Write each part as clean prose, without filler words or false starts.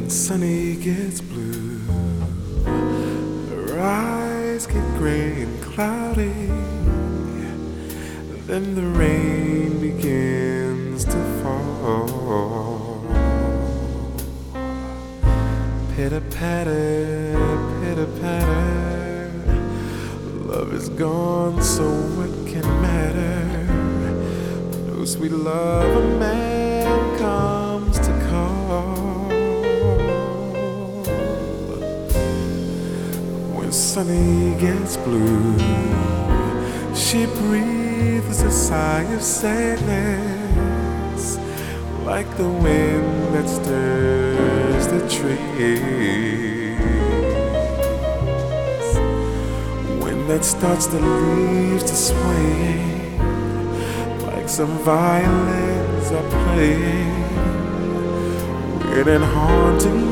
When sunny gets blue, her eyes get gray and cloudy, then the rain begins to fall. Pitter-patter, pitter-patter, love is gone, so what can matter? No sweet love a man comes to call. When sunny gets blue, she breathes a sigh of sadness, like the wind that stirs the trees. Wind that starts the leaves to swaying, like some violins are playing weird and haunting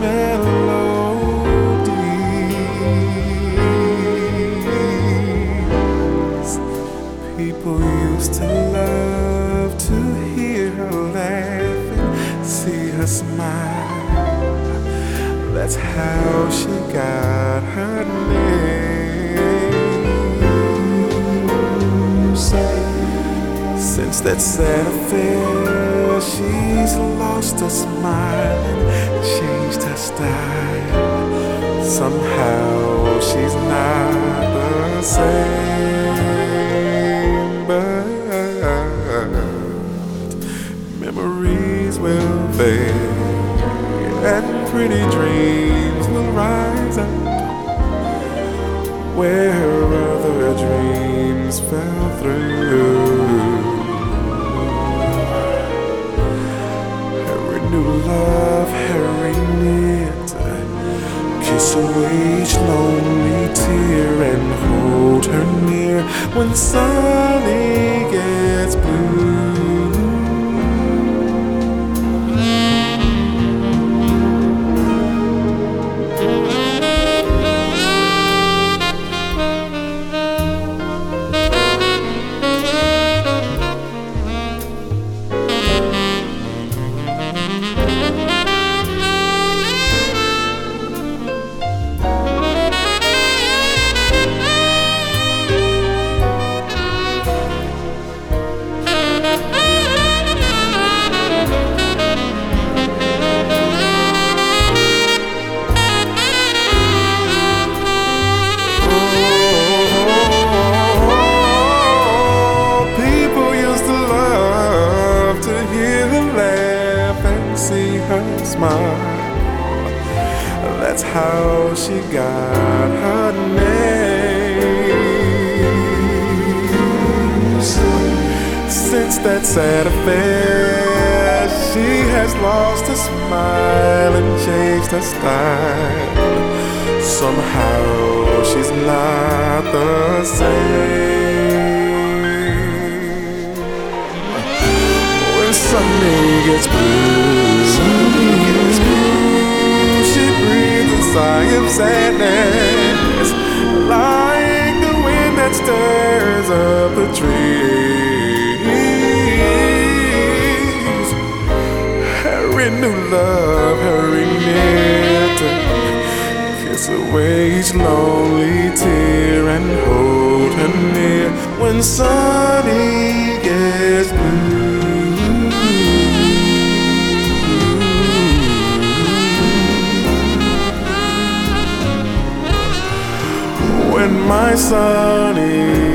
melodies. People used to love to hear her laugh and see her smile. That's how she got her name. Since that sad affair, she's lost her smile and changed her style. Somehow she's not the same, but memories will fade and pretty dreams will rise up where other dreams fell through. Her new love, hurry near to kiss away each lonely tear and hold her near when sunny gets blue. See her smile. That's how she got her name. Since that sad affair, she has lost her smile and changed her style. Somehow she's not the same. When sunny gets blue, she breathes a sigh of sadness, like the wind that stirs up the trees. Hurry, new love, hurry near to kiss away each lonely tear and hold her near when sunny gets blue. When my sunny